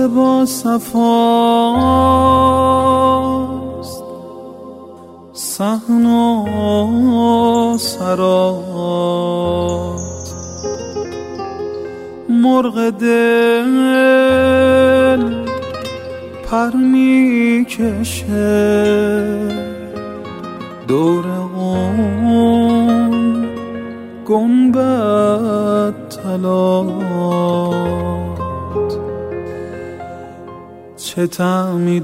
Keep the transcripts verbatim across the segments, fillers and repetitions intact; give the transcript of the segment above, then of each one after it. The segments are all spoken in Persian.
با صفاست، صحن و سرات. مرغ دل پر می کشه دور اون گنبد طلات. چه طعمی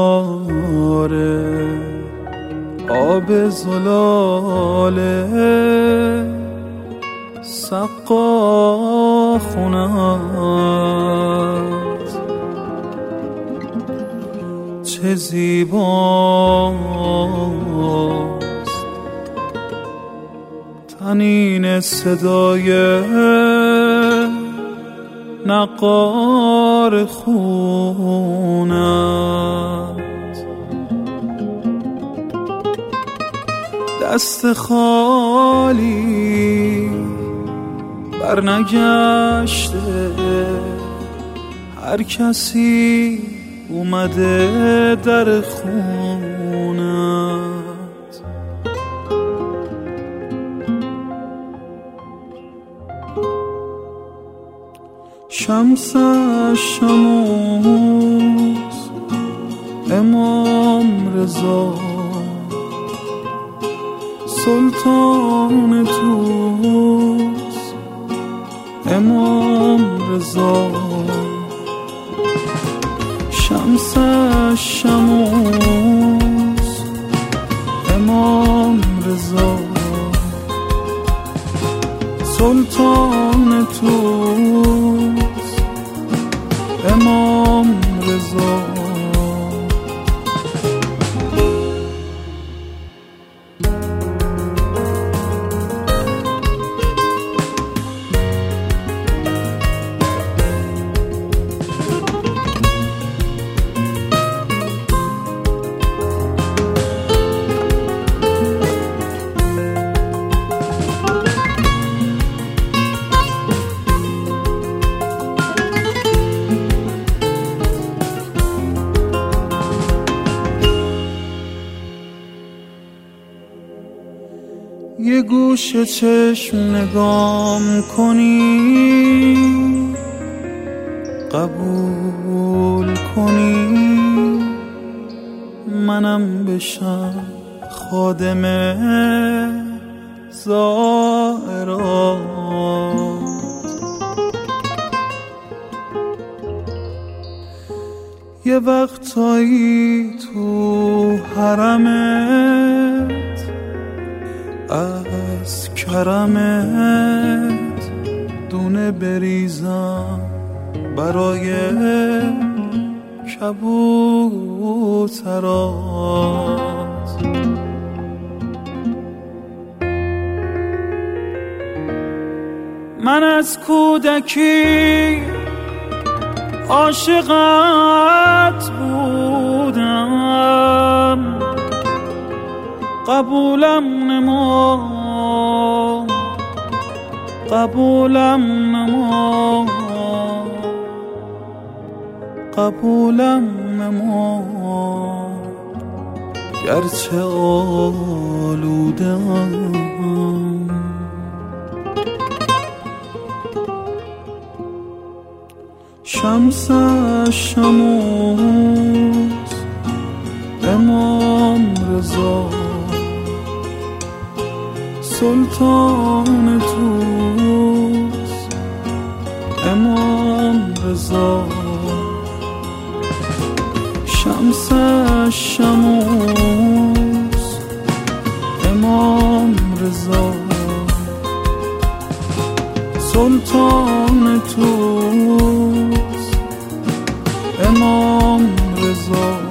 داره آب زلاله سقا خونت. چه زیباست طنین صدای نقار خونت. دست خالی برنگشته، هر کسی اومده در خونت. شمس شموس امام رضا سلطان توس امام رضا. شمس شموس امام رضا سلطان توس امام رضا. یه گوشه چشم نگام کنی، قبول کنی منم بشم خادم زائرات. یه وقتایی تو حرمت از کرمت دونه بریزم برای کبوترات. من از کودکی عاشقت بودم، قبولم نما قبولم نما قبولم نما. گرچه آلودم شمس شموس امام رضا سلطان توس امام رضا. شمس شموس امام رضا سلطان توس امام رضا.